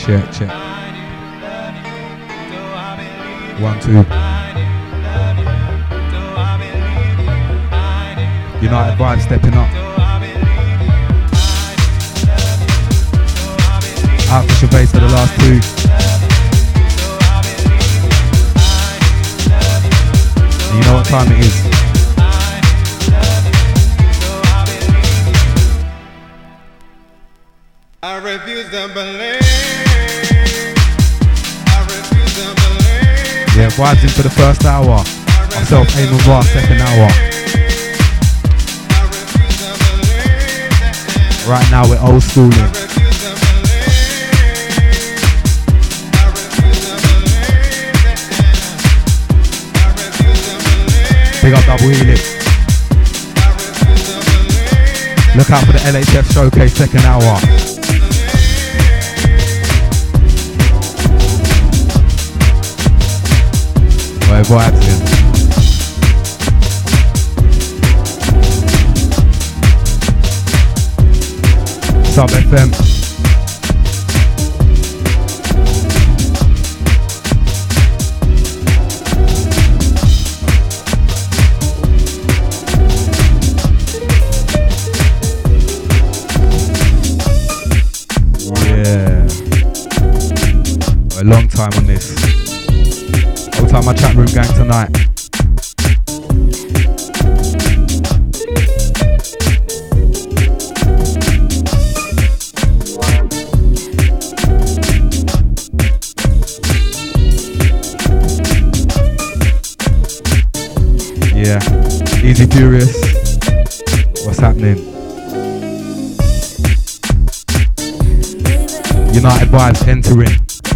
Check. 1, 2. United Vibes stepping up. Out for Shabase for the last 2. And you know what time it is. I refuse to believe. I refuse to believe. Yeah, vibes in for the first hour. Myself, Eamon Bar, second hour. Right now we're old schooling. Big up Double Helix. Look out for the LHF Showcase second hour. Where vibes in. Sub FM. A long time on this. All time my chat room gang tonight. Yeah, Easy Furious. What's happening? United Vibes entering.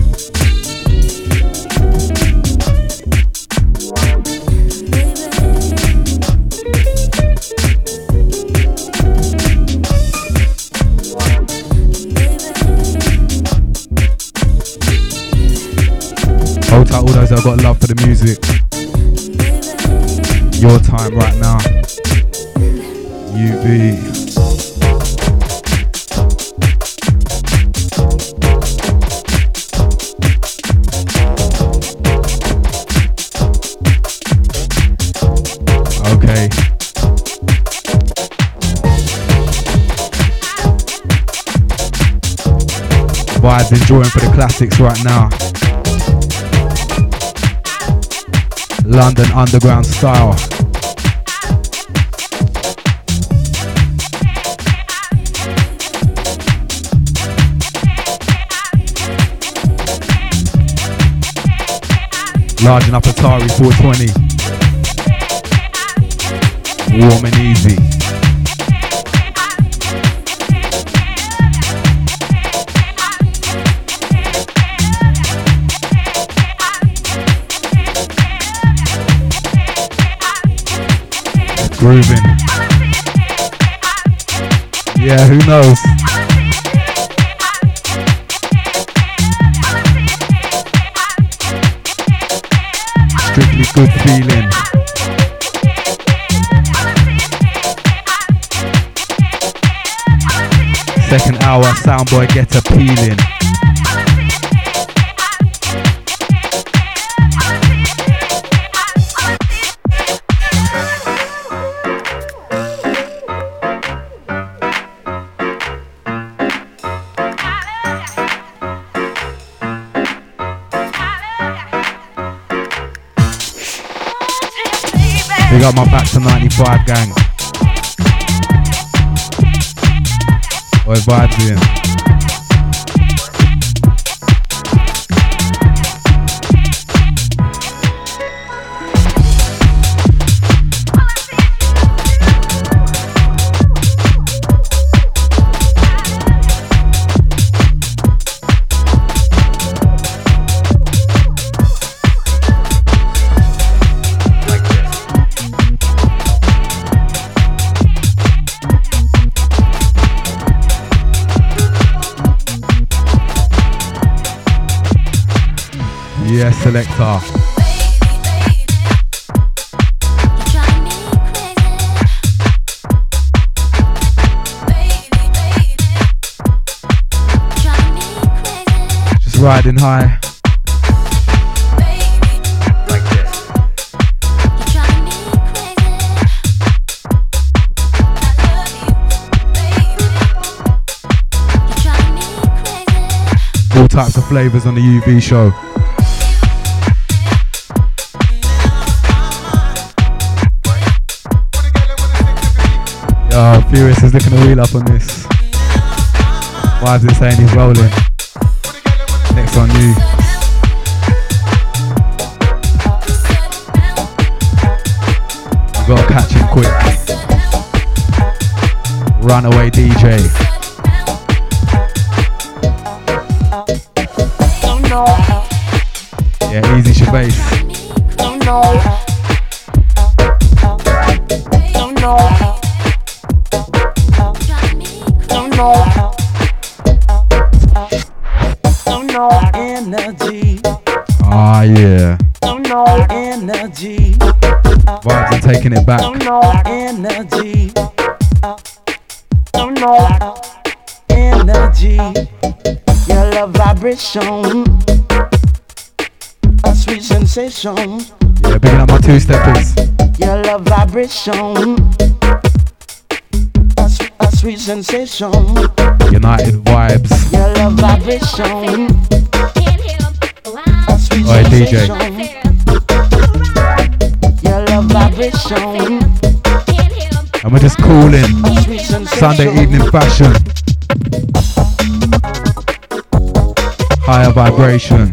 Hold tight all those that have got love for the music. Your time right now. UV. Okay. Vibes enjoying for the classics right now. London underground style. Large enough Atari 420. Warm and easy. Grooving. Yeah, who knows? Strictly good feeling. Second hour, Soundboy get a peeling. We got my back to 95 gang. Oi, vibes in. Yes, selector. vibes riding high. All types of flavours on the UV show. Yo, Furious is looking a wheel up on this. Why is it saying he's rolling? Next on you. You gotta catch him quick. Runaway DJ. Yeah, easy Shabase. Energy. Ah, yeah. Energy. Vibes are taking it back. Energy. Energy. Your love vibration. A sweet sensation. Yeah, picking up my two-steppers. Your love vibration. A sweet sensation. United vibes. Your love vibration. A sweet Oi, DJ. sensation. Your love vibration. And we're just cooling. A sweet sensation. Sunday evening fashion. Higher vibration.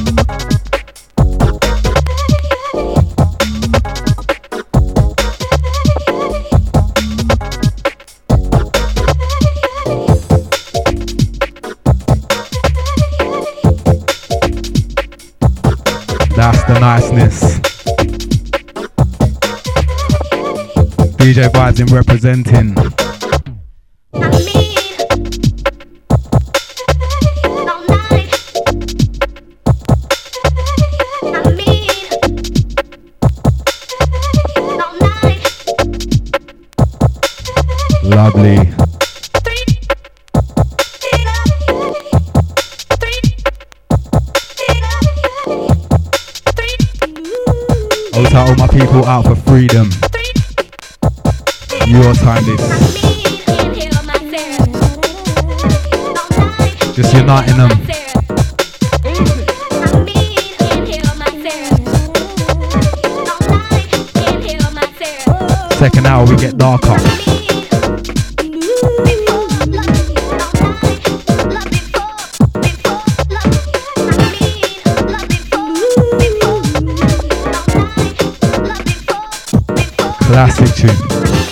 That's the niceness. DJ Vibes in representing. Lovely. Also, all my people out for freedom. Your time this. Just uniting them. Second hour we get darker. Classic tune.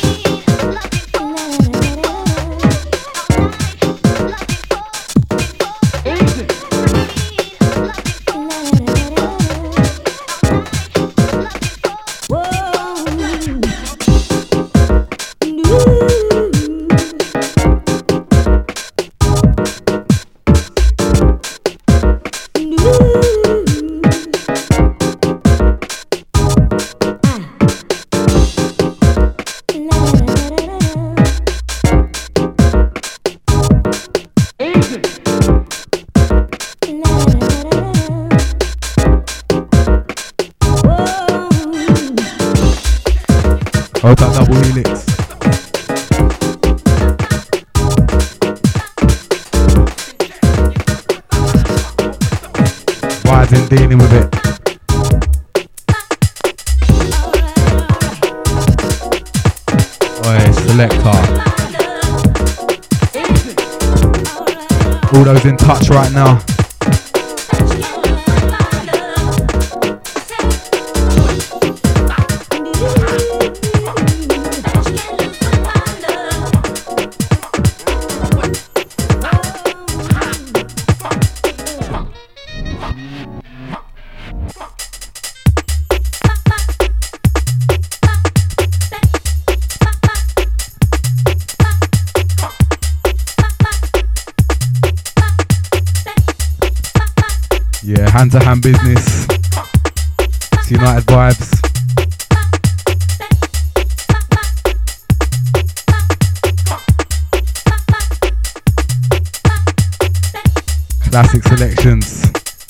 Hold that double helix. Vibes in dealing with it. Oi, selector. All those in touch right now. Yeah, hand-to-hand business. It's United Vibes. Classic selections.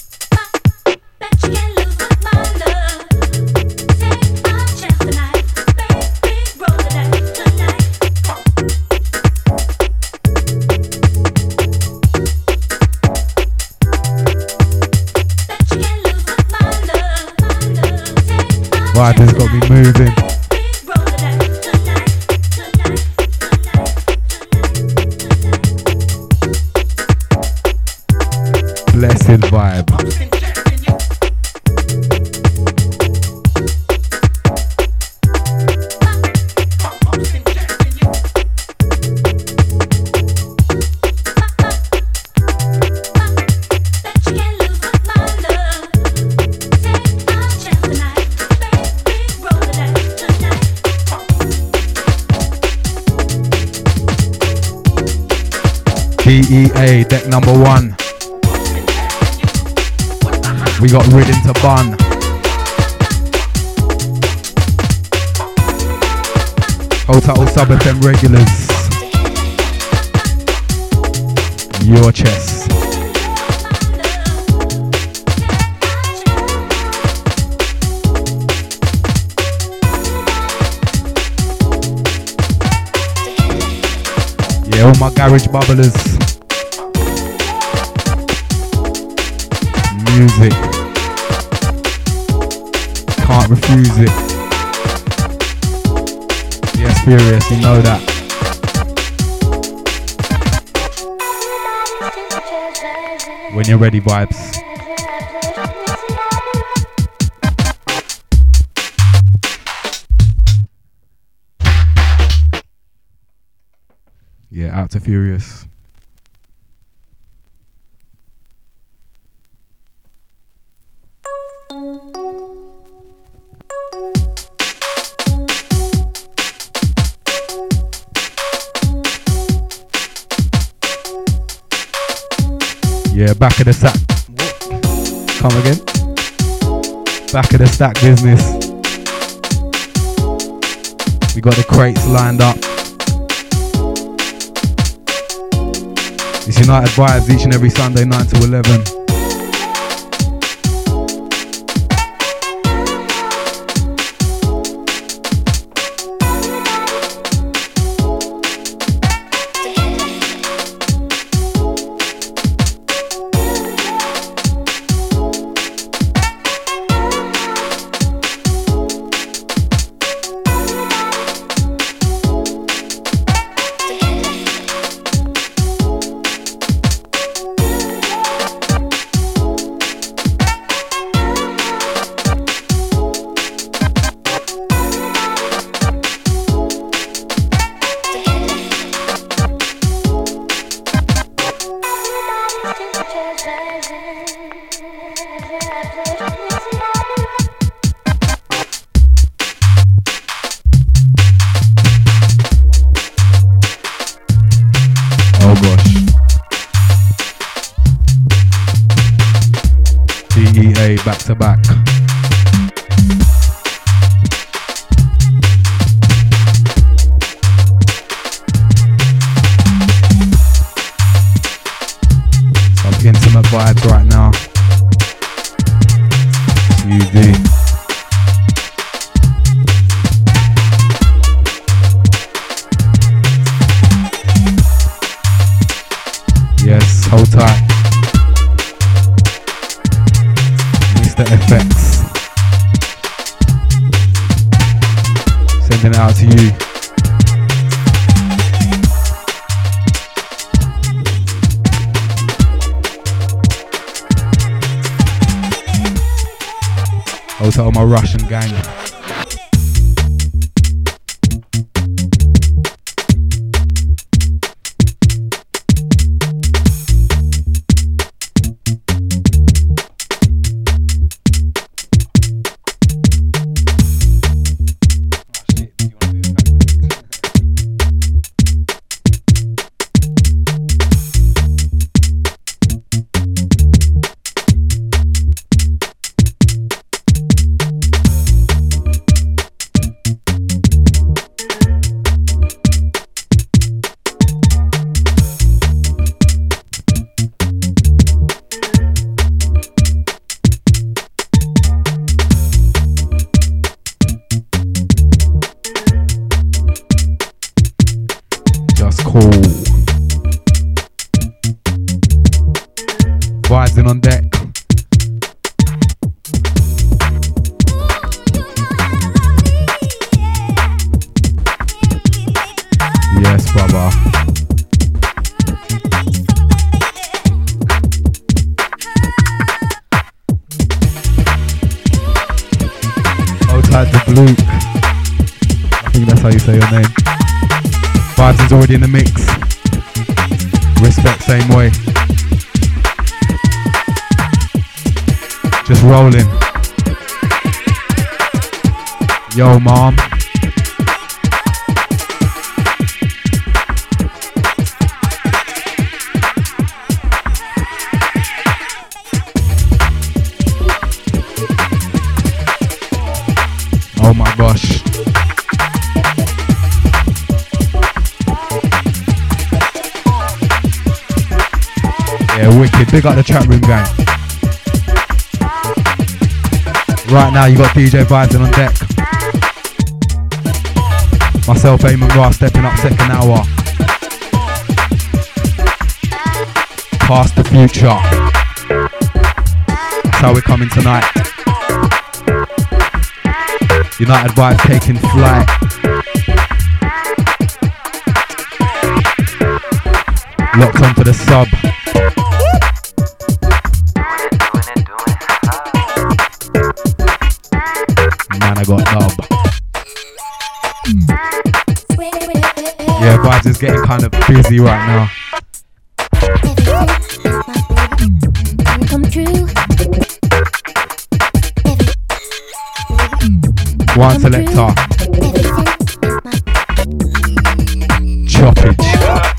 Vibe has got me moving. Blessed vibe. DEA, deck number 1. We got Ridden to Bun. Hotel Sub FM regulars. Your chest. Yeah, all my garage bubblers. Music. Can't refuse it. Yes, Furious, you know that. When you're ready, vibes. Yeah, out to Furious. Yeah, back of the sack. Come again. Back of the stack business. We got the crates lined up. It's United Vibes each and every Sunday 9 to 11. Oh gosh. DEA back to back. Some intimate vibes right now. UV. Yes, hold tight. Mr. FX. Sending it out to you. Hold tight, all my Russian gang. Vibes in on deck. Yes, brother. Hold tight to Luke. I think that's how you say your name. Vibes is already in the mix. Respect same way. Just rolling. Yo, mom. Oh my gosh. Yeah, wicked. Big up the chat room gang. Right now you got DJ Vibes on deck. Myself, Eamon Ra, stepping up second hour. Past the future. That's how we're coming tonight. United Vibes taking flight. Locked onto the sub. Man, I got dub. Yeah, Vibes is getting kind of busy right now. One selector. Choppage.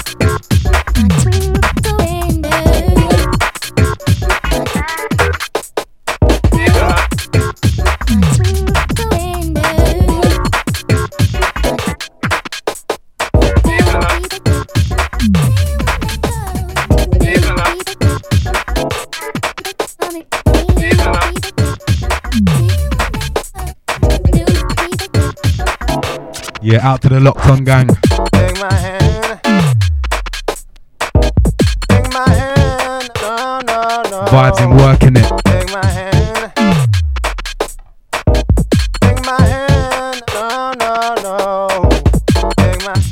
Yeah, out to the Locked On gang. Take my hand. Take my hand. No, no, no. Vibes in working it. Take my hand. Take my hand. No, no, no. Take my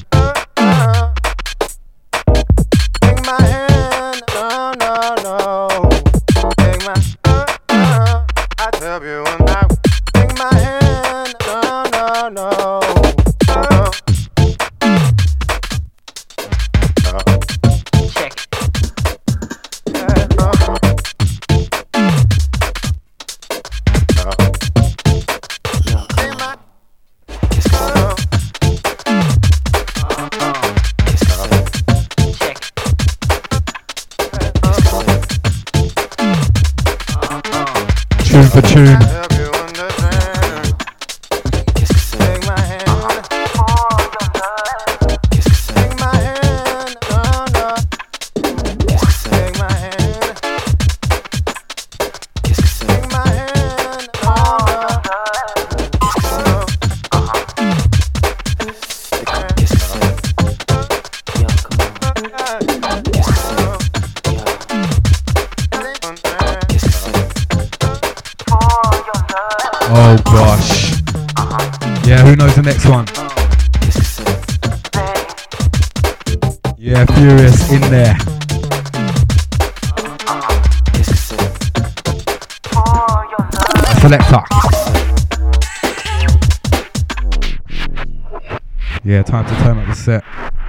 Take my hand. No, no, no. Take my I tell you one time. Take my hand. No, no, no. Tune for tune. Oh gosh. Yeah, who knows the next one? Yeah, Furious in there. Selector. Yeah, time to turn up the set.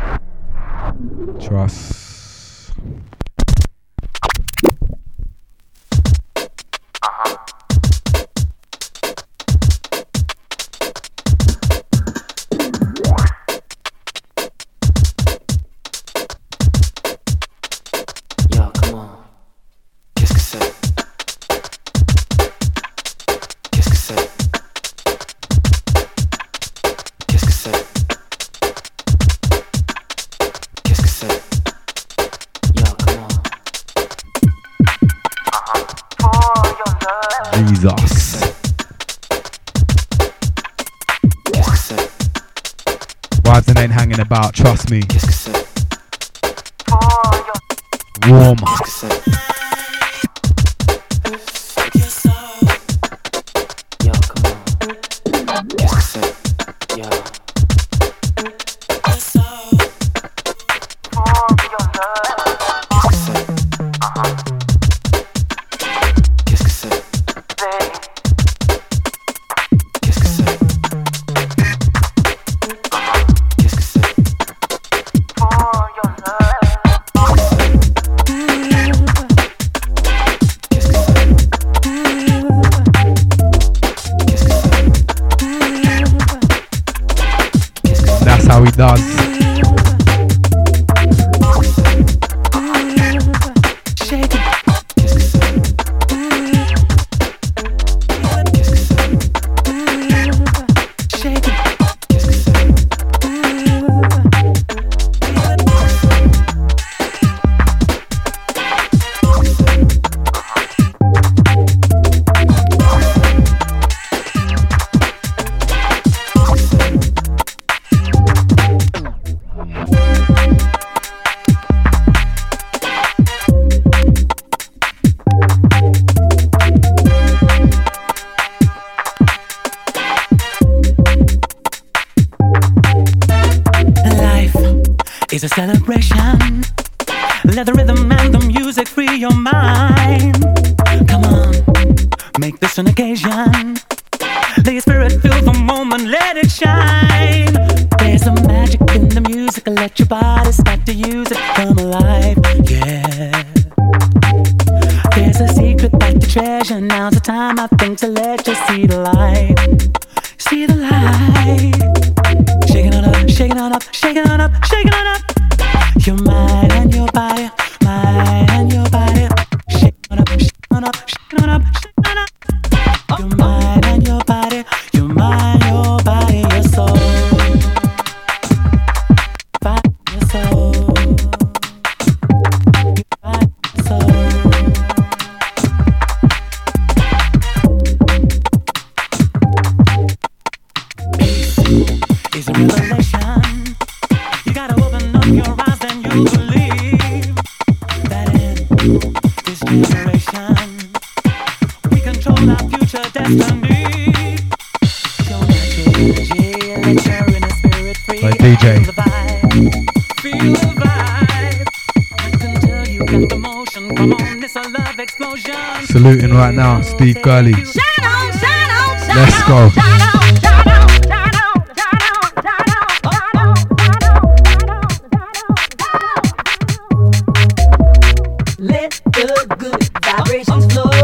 Trust. Jesus. Vibes and ain't hanging about, trust me. Warm. is a celebration. Let the rhythm and the music free your mind. Come on, make this an occasion. Let your spirit fill the moment, let it shine. There's a magic in the music, let your body start to use it, come alive, yeah. There's a secret that you treasure, now's the time I think to let you see the light. See the light. Shaking on up, shaking on up, shaking on up, shaking on up. Your mind and your body, mind and your body. Shaking on up, shaking on up, shaking on up, shaking on up. Your mind and your body, your mind, your body, your soul. Body, your soul. Your body, your soul. Peace is a revelation. You gotta open up your eyes, then you believe that in this generation we control our future destiny. Your natural energy, let your inner spirit free. Like DJ. Feel the vibe, feel the vibe. I can tell you got the motion. Come on, it's a love explosion. Saluting right now, Steve Gurley. Let's go. Let the good vibrations flow.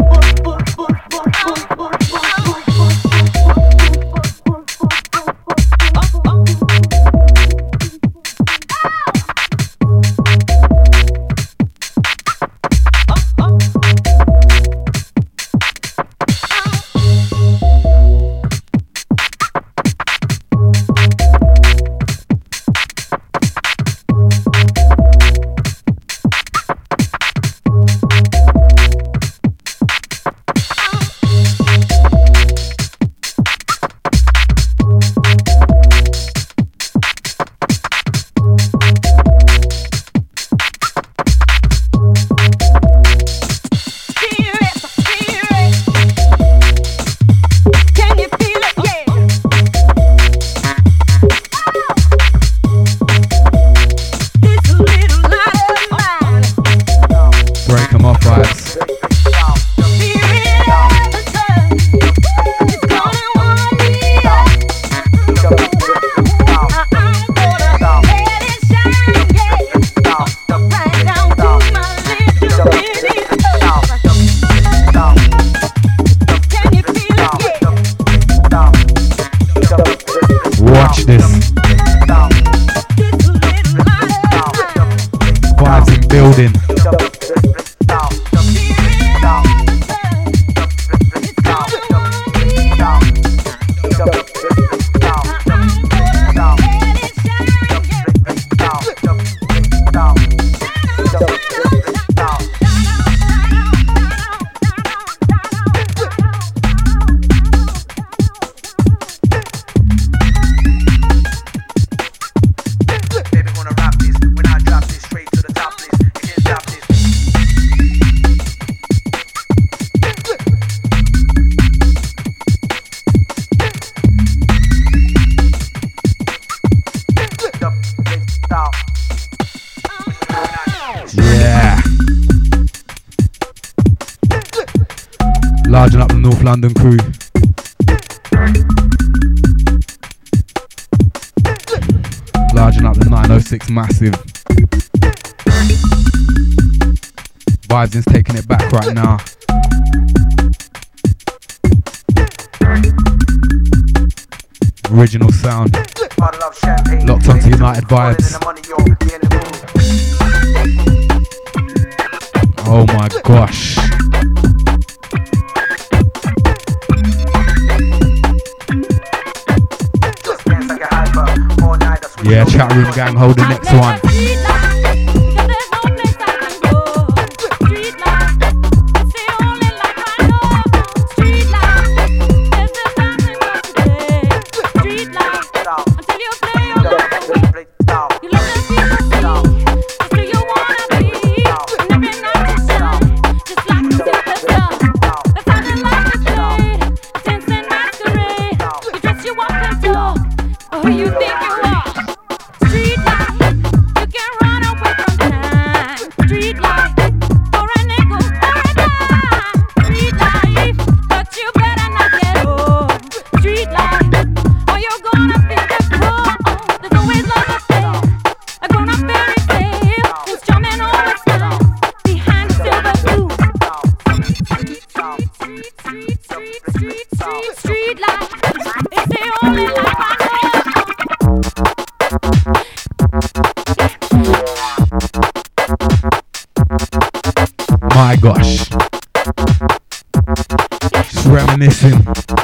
Larging up the North London crew. Larging up the 906 Massive. Vibes is taking it back right now. Original sound. Locked onto United Vibes. Oh my gosh. Yeah, chat room gang, hold the next one. Who you think you are? Street life. gosh. Just reminiscing.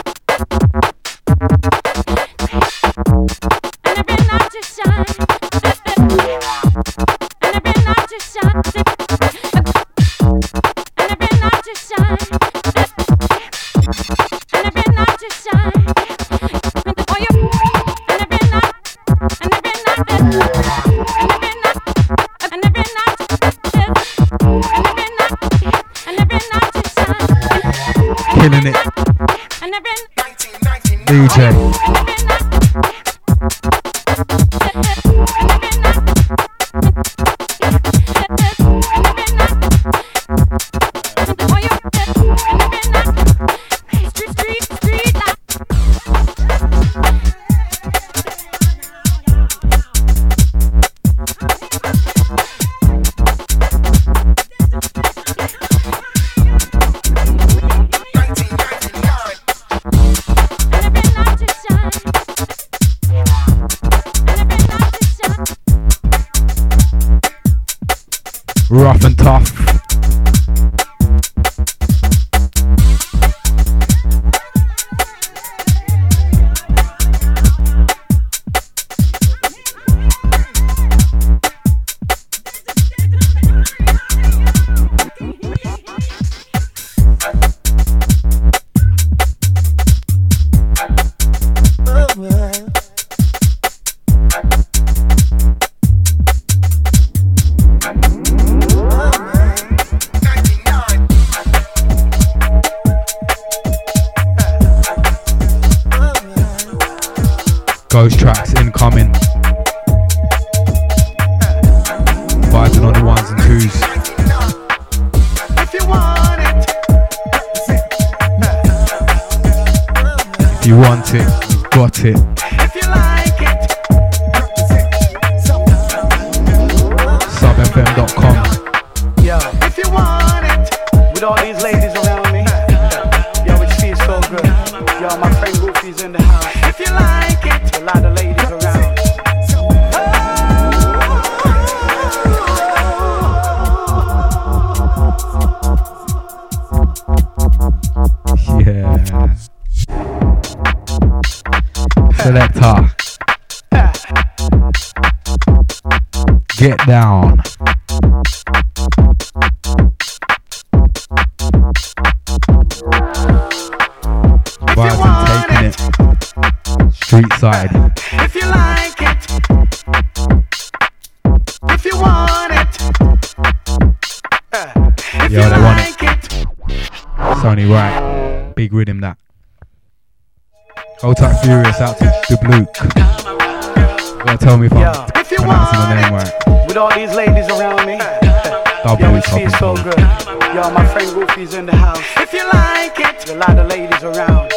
Killing it. DJ. Rough and tough. Ghost tracks incoming. Vibing on the ones and twos. If you want it, If you want it, you've got it. if you like it, Subfm.com. yo. If you want it, with all these ladies around me, yo, it feels so good. Yo, my friend Goofy's in the house. If you like it, a lot of ladies around. Yeah. Selector. Get down. Vibes and taking it. Street side. If you like it, if you want it, if Yo, you they want like it. It's only right. Big rhythm that. Old Type Furious out to the Bluke. You gotta tell me if I'm If you pronouncing the want name it, right. with all these ladies around me, Double yo, it top feels and so down. good. Yo, my friend Goofy's in the house. If you like it, a lot of ladies around.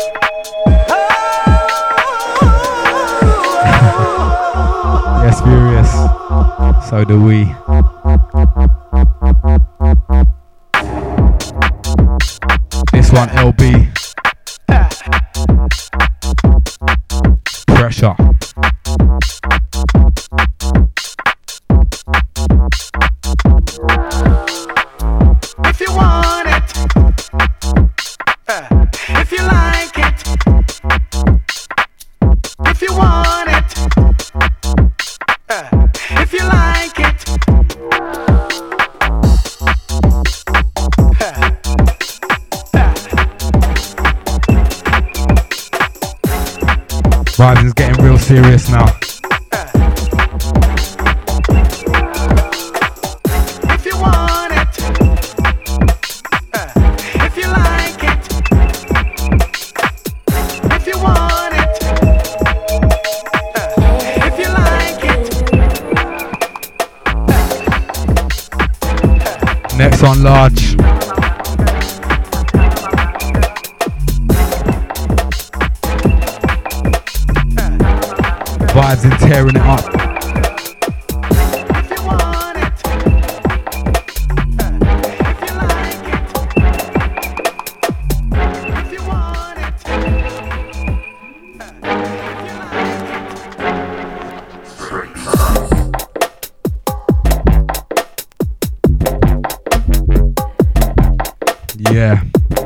Yes, Furious. So do we. This one, LB. Pressure. If you want it, if you like it, if you want it, if you like it. Vibes is getting real serious now. If you want it, if you like it, if you want it, if you like it. Next on Large. Vibes and tearing it up. If you want it, if you like it, if you want it, if you like it. Yeah.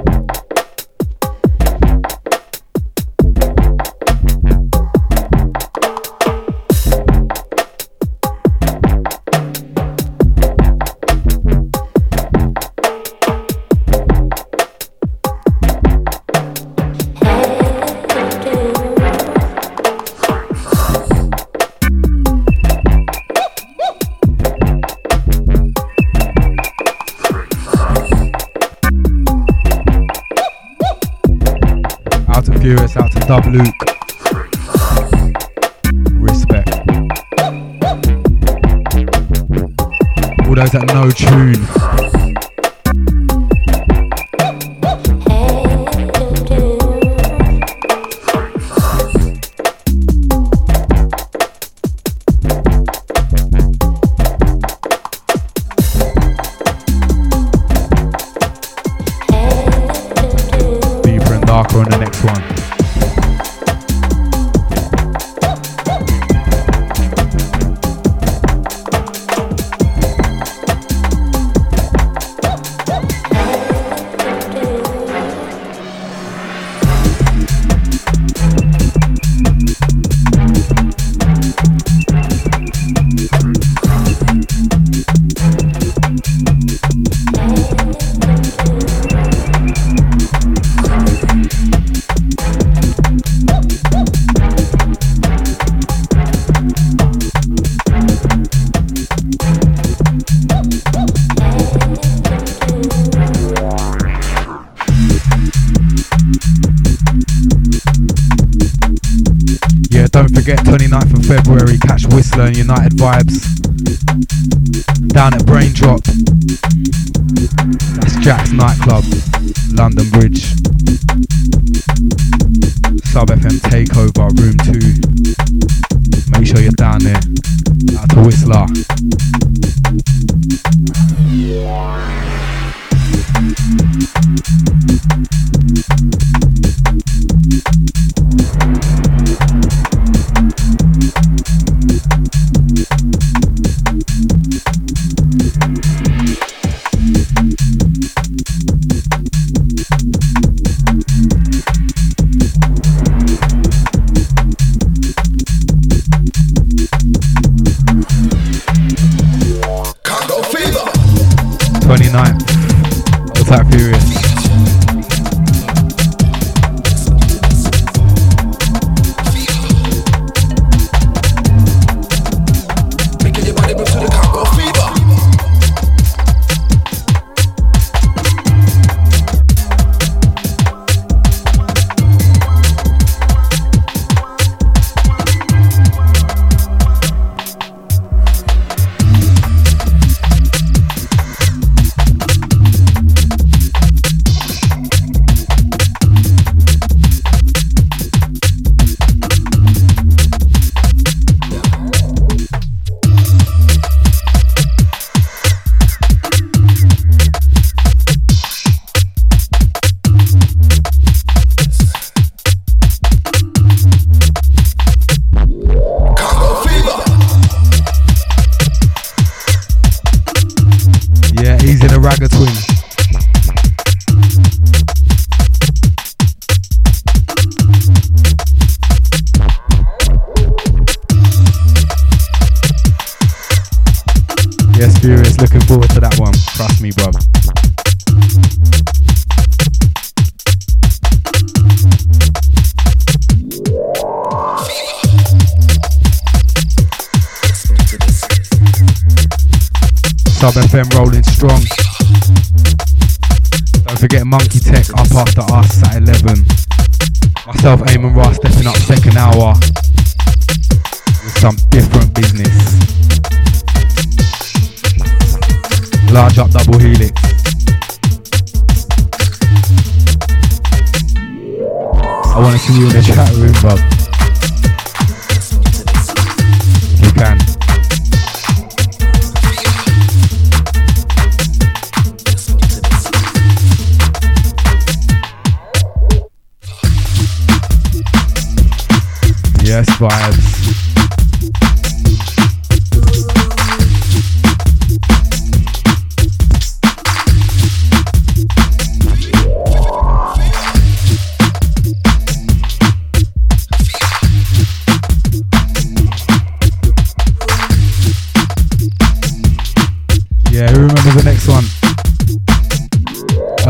Furious, out to Dub Luke. Respect. All those that know tune. Deeper and darker on the next one. Don't forget 29th of February, catch Whistler and United Vibes down at Brain Drop. That's Jack's nightclub, London Bridge. Sub FM Takeover, room 2. Make sure you're down there. Out to Whistler. Furious. Looking forward to that one, trust me, bruv. Sub FM rolling strong. Don't forget Monkey Tech up after us at 11. Myself, Eamon Ross, stepping up second hour with some different business. Large up double helix. I want to see you in the chat room, bub. If you can. Yes, vibes.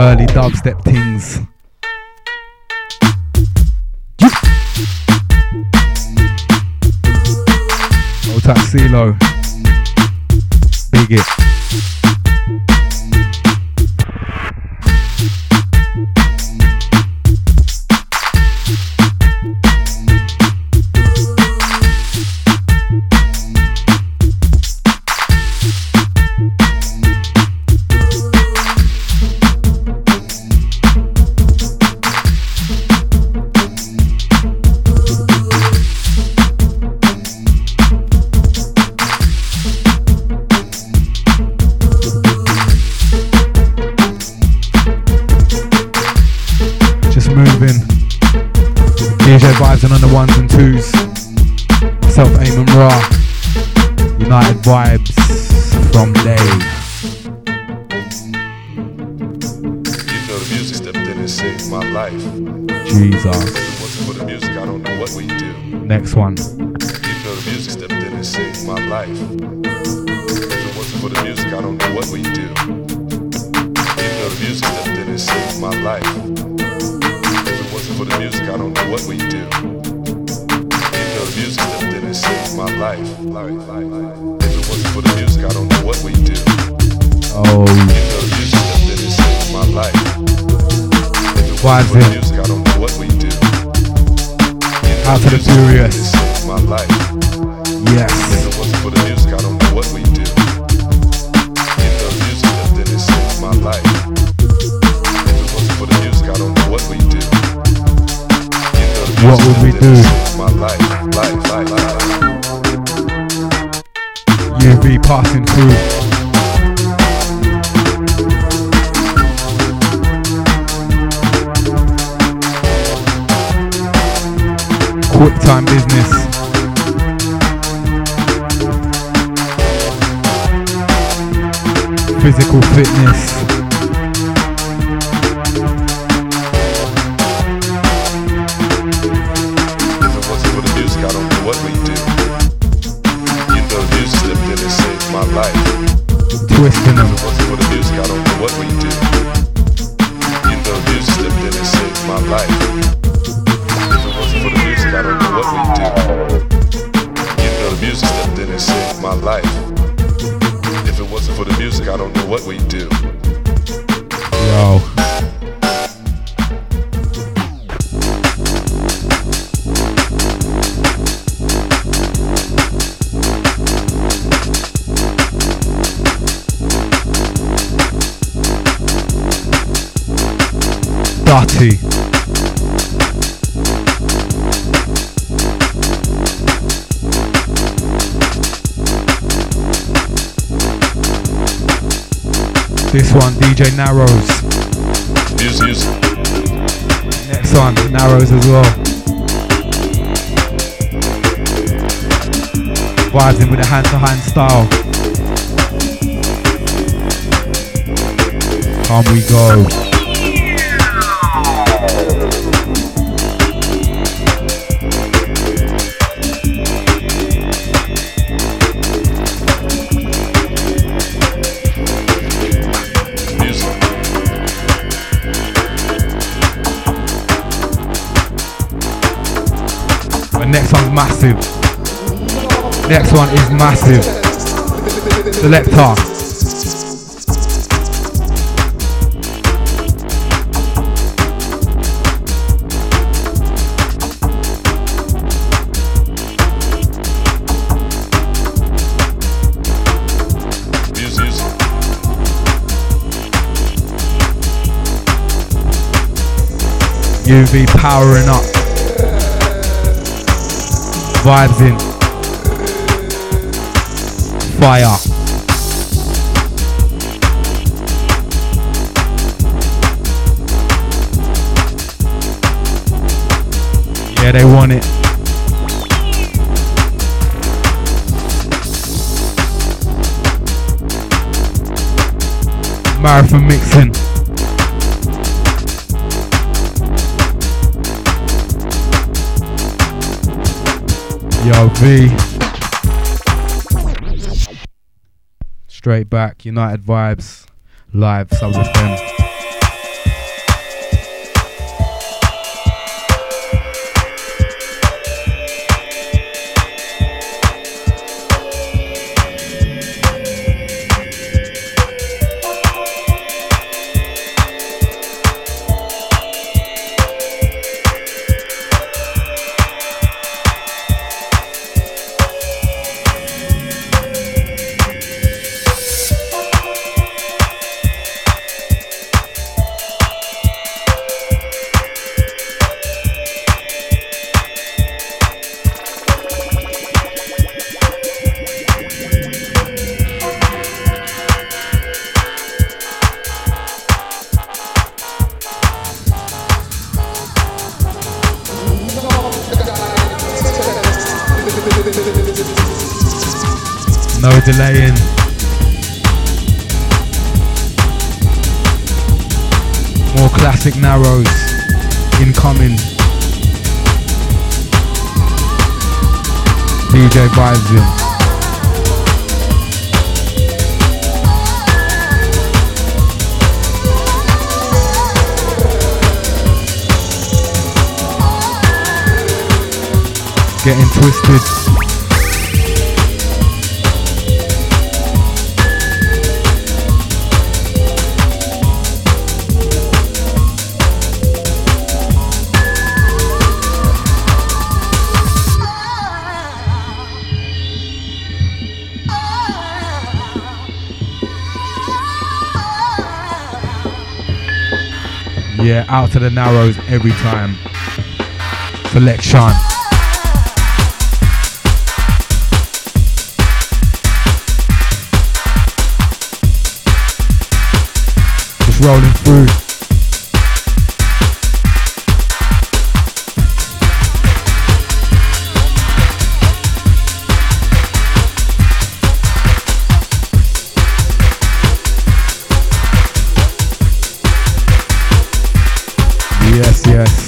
early dubstep things. Old Taxilo. Big it. DJ vibes on the ones and twos. Myself, Eamon Ra. United vibes from Dave. You know the music stepped in and saved my life. Jesus. If it wasn't for the music, I don't know what we do. Next one. You know the music stepped in and saved my life. If it wasn't for the music, I don't know what we do. You know the music stepped in and saved my life. For the music, I don't know what we do. You know the music stepped in and saved my life. If it wasn't for the music, I don't know what we do. Oh. You know the music stepped in and saved my life. If it wasn't for the music, I don't know what we do. Out to the Furious. Saved my life. Yes. If it wasn't for the music, I don't know what we do. You know the music stepped in and saved my life. If it wasn't for the music, I don't know what we do. What would we do? My life. UV passing through. Quick time business. Physical fitness. Twisting them. If it wasn't for the music, I don't know what we do. You know the music stepped in and saved my life. If it wasn't for the music, I don't know what we do. You know the music stepped in and saved my life. If it wasn't for the music, I don't know what we do. Yo. Dirty. This one, DJ Narrows. Music. Next one, Narrows as well. Vibes in with the hand-to-hand style. On we go. Next one's massive. Next one is massive. Selector. UV powering up. Vibes in. Fire. Yeah, they want it. Marathon mixing. Yo, V. Straight back, United Vibes, live, Soul FM. No delaying. More classic narrows incoming. DJ vibes in. Getting twisted. Yeah, out to the narrows every time. Selection. Just rolling through. Yes, yes.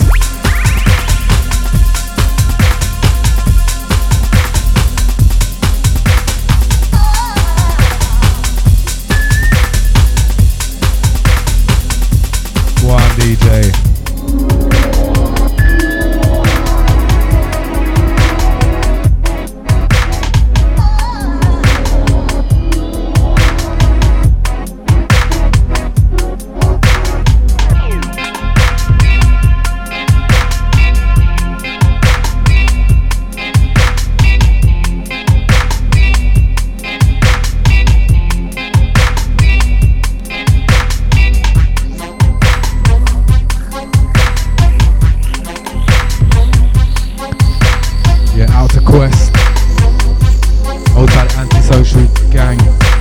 One DJ. Quest, outside antisocial gang.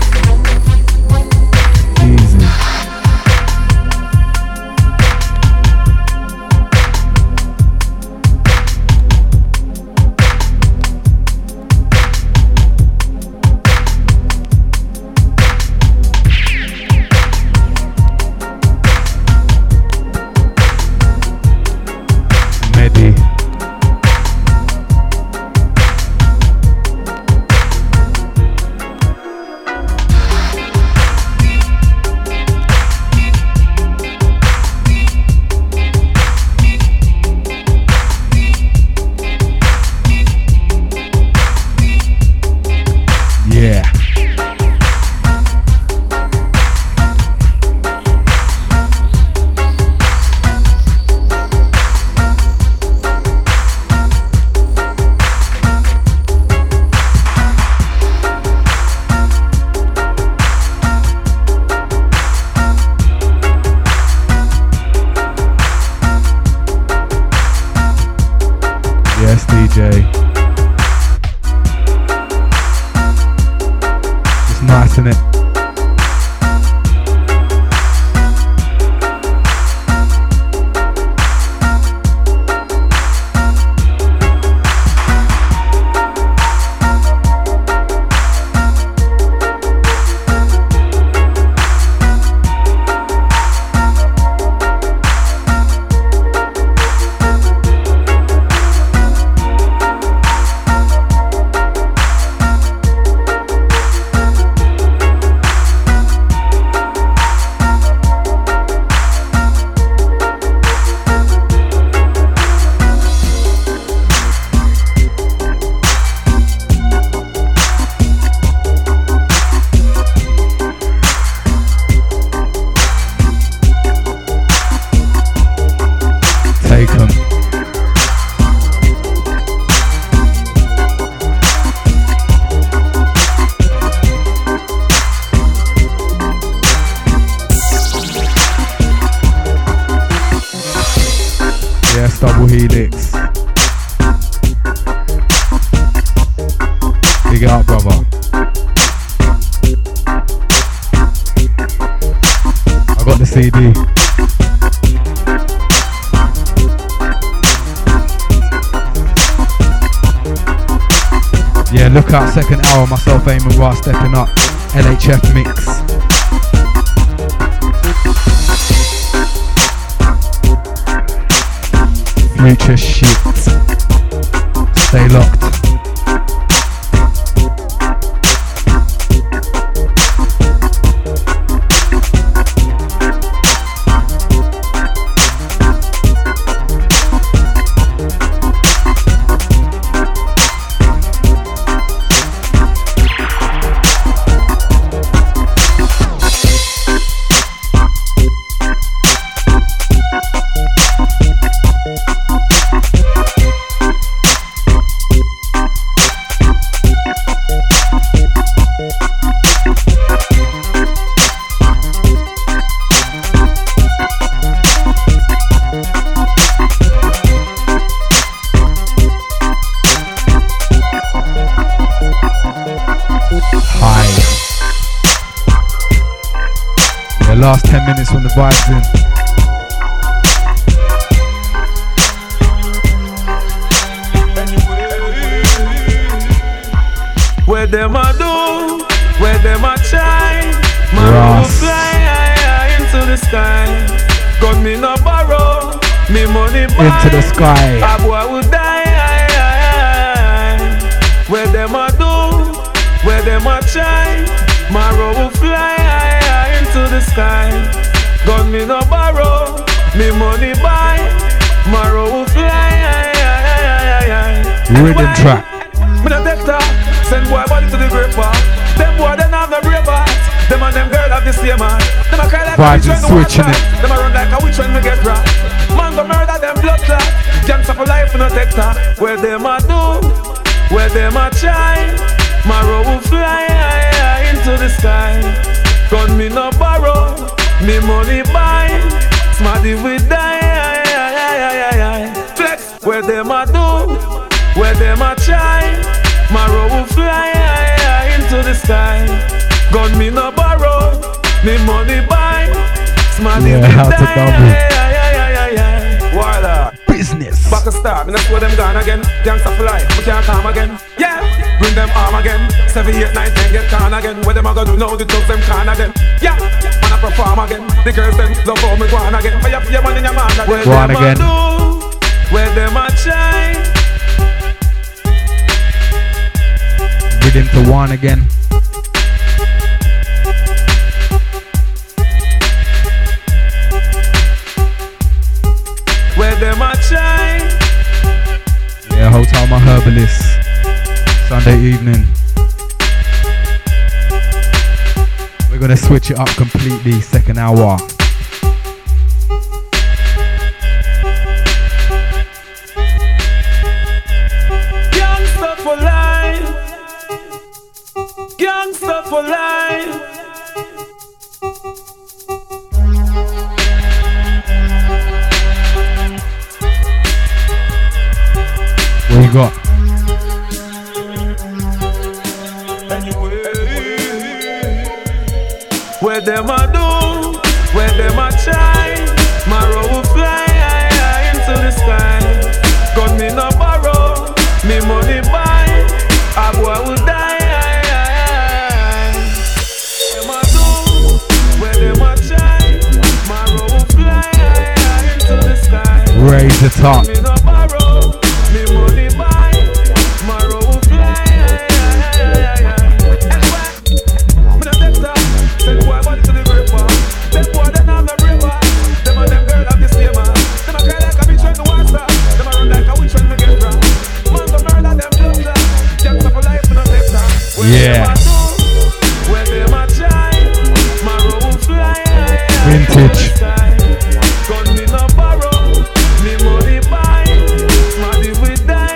Easy. Medi. Yeah. Yes, DJ. Nice, isn't it? Take 'em. Yes, double helix. Big it up, brother. I got the CD. Yeah, look out, second hour, myself, Eamon Ross, stepping up. LHF mix. Future shit. Stay locked. Last 10 minutes on the vibes in. Where them a do, where them a try, man will fly high into the sky. Got me no borrow, me money buy. Into the sky. A boy will die. Where them a do, where them a try, Maro will fly high into the sky. Gun me no borrow, me money buy. Maro will fly high. Rhythm track. Me no take talk, send boy body to the grave bar. Them boy they have no brave heart. Them and them girl have the same man. Them a cry like a witch when me watch that. Them a run like a witch when me get rap. Man go murder them blood clot. Gangs for life no take talk. Where them a do, where them a try, Maro will fly high into the sky. Gun me no borrow, me money buy. Smarty we die. Flex, where them a do, where them a try, Maro will fly high into the sky. Gun me no borrow, me money buy. Smarty we die. Voila. Business. Back a star, me not swear them gone again. Gangsta for life, we can't come again. Yeah, bring them arm again. 7, 8, 9, 10 get con again. What them a gonna do now? The thugs them can again. Yeah, man I perform again. The girls them love how me go on again. Fire for your man in your man. Where go on them again. A do, where them a try. Rhythm to one again. Where them a try. Yeah, Hotel My Herbalist. Sunday evening. We're gonna switch it up completely, second hour. Gangsta for life. Gangsta for life. What you got? Where them a do, where them a try, Maro will fly high into the sky. Gun me no borrow, me money buy, a boy will die. Them a do, where them a try, Maro will fly high into the sky. Raise the top. Me no borrow, me money buy, Maro will fly high. Me no take that. Send boy body to the grave bar. Them boy they have no brave heart. Them and them girl have the same man. Them a cry like a bitch when the war start. Them a run like a witch when me get rap. Man go murder them blood clot. Gangsta for life no take that. Yeah. Where them a try, Maro will fly high. Vintage. Gun me no borrow, me money buy. Smarty we die.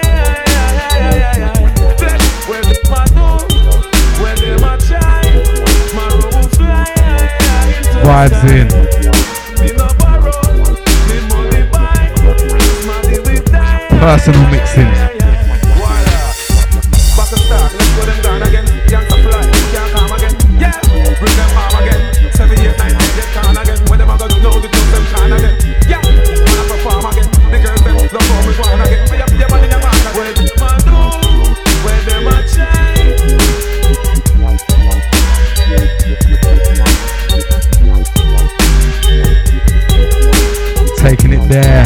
Flex where them a do, where them a try, Maro will fly high into the Vibes sky. in. Me no borrow, me money buy. Smarty we die. Personal mixing. Voila. Back a start, let's go them down again. Gangsta fly, we can't come again. Yeah, bring them arm again. 7, 8, 9, 10 get con again. When them a gonna know the thugs them can again. Yeah, man I perform again. The girls them love how me go on again. Fire for your man in your man. Where them a do, where them a try, taking it there.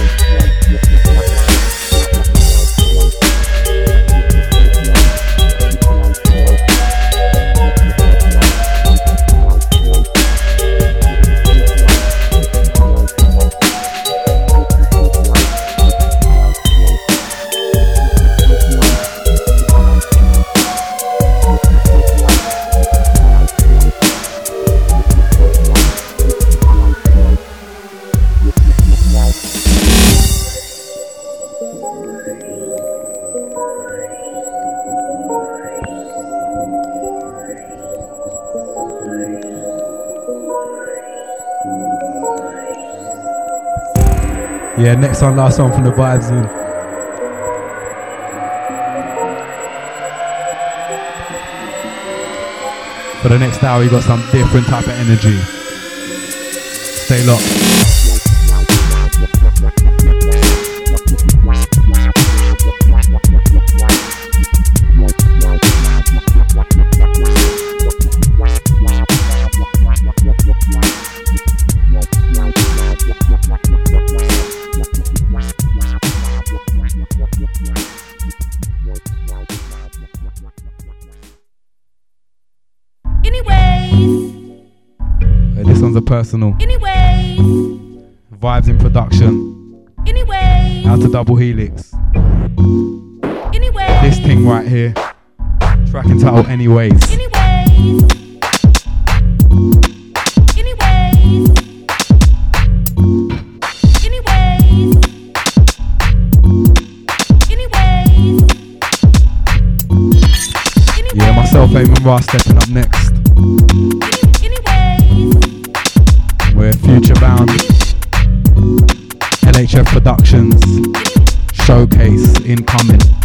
Yeah, next one, last one from the Vibes In. For the next hour, you got some different type of energy. Stay locked. Personal. Anyways. Vibes in production. Anyways. Out to Double Helix. Anyways. This thing right here. Track entitled Anyways. Anyways. Anyways. Anyways. Anyways. Yeah, myself, Eamon Ross, stepping up next. We're Future Bound, LHF Productions, Showcase incoming.